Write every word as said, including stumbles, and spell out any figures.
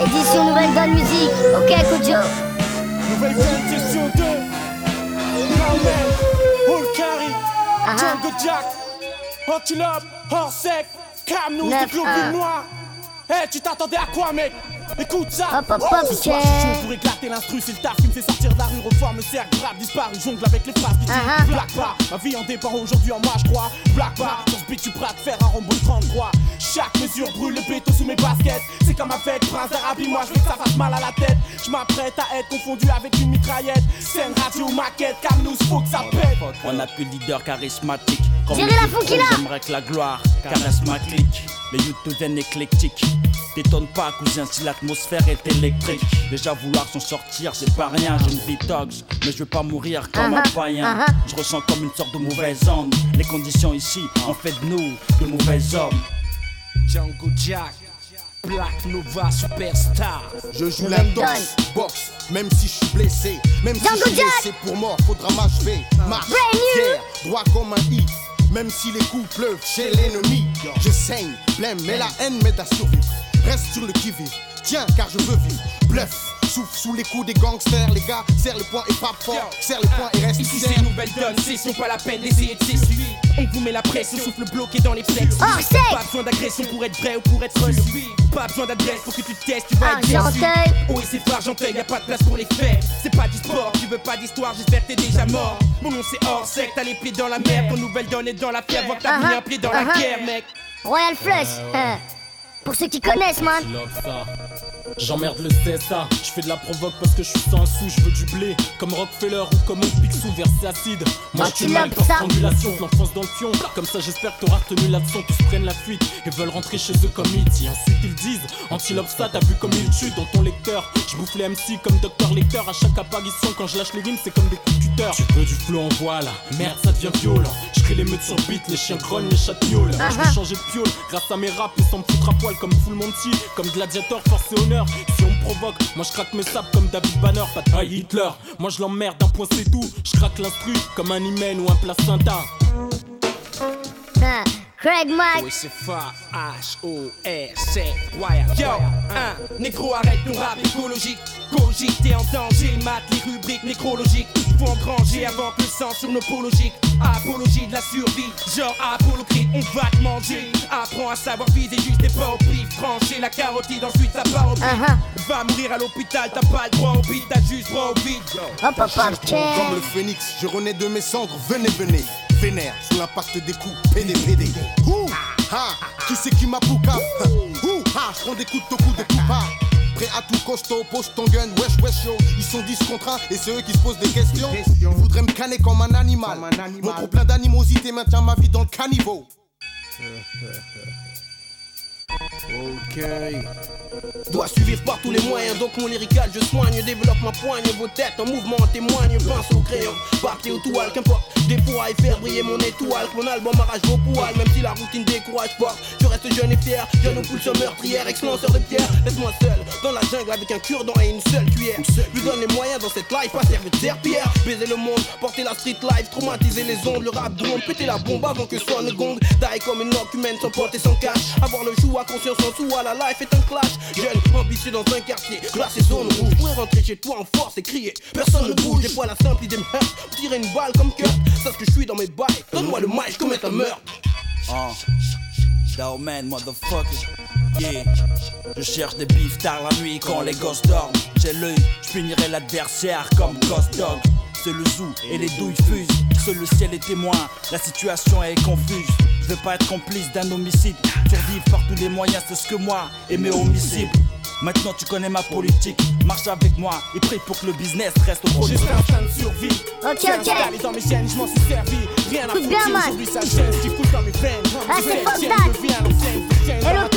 Édition Nouvelle Donne Musique. Ok, Kojo. Nouvelle Donne session deux. Norman, All Carry, Django Jack, Antilope, Orsec, Camnous, de Globule Noir. Eh, tu t'attendais à quoi, mec? Écoute ça. Hop hop hop, ce soir, je suis chaud pour éclater l'instru. C'est le taf qui me fait sortir de la rue. Reforme le cercle, grave, disparu. Jongle avec les phrases qui disent black pas. Ma vie en dépend aujourd'hui en moi, je crois. Black pas. Dans ce beat, tu prêt à te faire un rembouille trente-trois. Chaque mesure brûle le béton sous mes baskets. C'est comme ma fête, prince d'Arabie. Moi, je veux que ça fasse mal à la tête. Je m'apprête à être confondu avec une mitraillette. Scène, radio, maquette, Camnous, faut que ça pète. On a plus de leader charismatique. Gérer la Foukila. J'aimerais que la gloire caresse ma clique. Les youths deviennent éclectiques. T'étonne pas, cousin, si l'atmosphère est électrique. Déjà vouloir s'en sortir, c'est pas rien. J'ai une vie tox, mais je veux pas mourir comme un païen. Je ressens comme une sorte de mauvaise onde. Les conditions ici ont fait de nous de mauvais hommes. Django Jack, Black Nova Superstar. Je joue la danse, boxe, même si je suis blessé. Même si je suis blessé pour mort, faudra m'achever. Marche, fier, droit comme un i. Même si les coups pleuvent chez l'ennemi. Je saigne, blême, mais la haine m'aide à survivre. Reste sur le qui-vive, tiens car je veux vivre. Bluff, souffle sous les coups des gangsters. Les gars, serre le poing et frappe fort. Serre le poing et reste ici serre. c'est Nouvelle Donne, c'est pas la peine d'essayer de s'essuyer. On vous met la pression, souffle bloqué dans les plexes. Pas besoin d'agression pour être vrai ou pour être reçu. Pas besoin d'adresse, faut que tu te testes, tu vas être bien su. Oh et c'est pas Argenteuil, y'a pas de place pour les faits. C'est pas du sport, tu veux pas d'histoire, j'espère que t'es déjà mort. Mon nom c'est Orsec, t'as les pieds dans la mer. Ton Nouvelle Donne est dans la fièvre, vois que t'as mis un pied dans la guerre, mec. Royal Flush, hein. Pour ceux qui connaissent, man. J'emmerde le C S A, je fais de la provoque parce que je suis sans sous, je veux du blé. Comme Rockefeller ou comme Picsou versé acide. Moi je suis mal par strangulation, je l'enfonce dans le fion. Comme ça j'espère que t'auras retenu la leçon, tous prennent la fuite et veulent rentrer chez eux comme E T. Ensuite ils disent, Antilope ça t'as vu comme il tue dans ton lecteur. Je bouffe les M C comme Docteur Lecteur, à chaque apparition quand je lâche les rimes c'est comme des coups de tuteur. Tu veux du flow en voile, merde ça devient violent. Je crée les meutes sur beat, les chiens grognent, les chats miaulent. Je veux changer de piole, grâce à mes raps et sans me foutre à poil comme Full Monty. Comme Gladiator, force et honneur. Si on me provoque, moi je craque mes sables comme David Banner, pas de paille Hitler. Moi je l'emmerde, un point c'est tout. Je craque l'instru comme un hymen ou un placenta. Ah, Craig Mack. Oui c'est F H O R C Royal. Yo, hein, négro arrête ton rap écologique. Cogite, t'es en danger, mate les rubriques nécrologiques. Faut engranger avant que le sang sur nos pologiques. Apologie de la survie, genre Apollo Creed, on va te manger. Apprends à savoir viser juste des pas au pif. Trancher la carotide, ensuite ça part au pif. uh-huh. Va mourir à l'hôpital, t'as pas le droit au beat, t'as juste droit au beat. Hop hop hop, comme le phénix, je renais de mes cendres, venez, venez. Vénère, sous l'impact des coups, pédé, pédé. Ouh, ha, qui c'est qui m'a pouka? Ouh, ha, je prends des coups de coups de coupa. Prêt à tout costaud, pose ton gun, wesh wesh yo. Ils sont dix contre un et c'est eux qui se posent des questions. Ils voudraient me canner comme un animal. Mon trop plein d'animosité maintient ma vie dans le caniveau. Ok. Dois suivre par tous les moyens, donc mon lyrical je soigne. Développe ma poigne, vos têtes en mouvement témoignent. Pince au crayon, papier ou toile, qu'importe. Des fois et faire briller mon étoile. Mon album arrache vos poils, même si la routine décourage pas. Je reste jeune et fier, jeune aux pulsions meurtrières, ex-lanceur de pierre. Laisse-moi seul, dans la jungle avec un cure-dent et une seule cuillère. Je lui donne les moyens dans cette life, pas servir de serpillère. Baiser le monde, porter la street life, traumatiser les ondes. Le rap drone, péter la bombe avant que sonne le gong. Die comme une loque humaine sans porte et sans cash. Avoir le chou à conscience en sous à la life est un clash. Jeune, ambitieux dans un quartier, glace et zone rouge. Pourrais rentrer chez toi en force et crier. Personne ne bouge, des fois la simple idée me heurte. Tirer une balle comme Kurt, sache que je suis dans mes bails. Donne-moi le mic, je commets un meurtre. Oh, Dow man, motherfucker. Yeah, je cherche des bifs tard la nuit quand les gosses dorment. J'ai l'œil, je punirai l'adversaire comme Ghost Dog. C'est le zoo et les douilles fusent. Seul le ciel est témoin, la situation est confuse. Je veux pas être complice d'un homicide. Survivre par tous les moyens, c'est ce que moi et mes homicides. Maintenant tu connais ma politique, marche avec moi et prie pour que le business reste au Juste un fin de survie. Ok, ok. Dans mes chaînes, je m'en suis servi. Rien à foutre, aujourd'hui ça gêne, j'écoute dans mes veines. Ah, c'est Fox Dad. Hello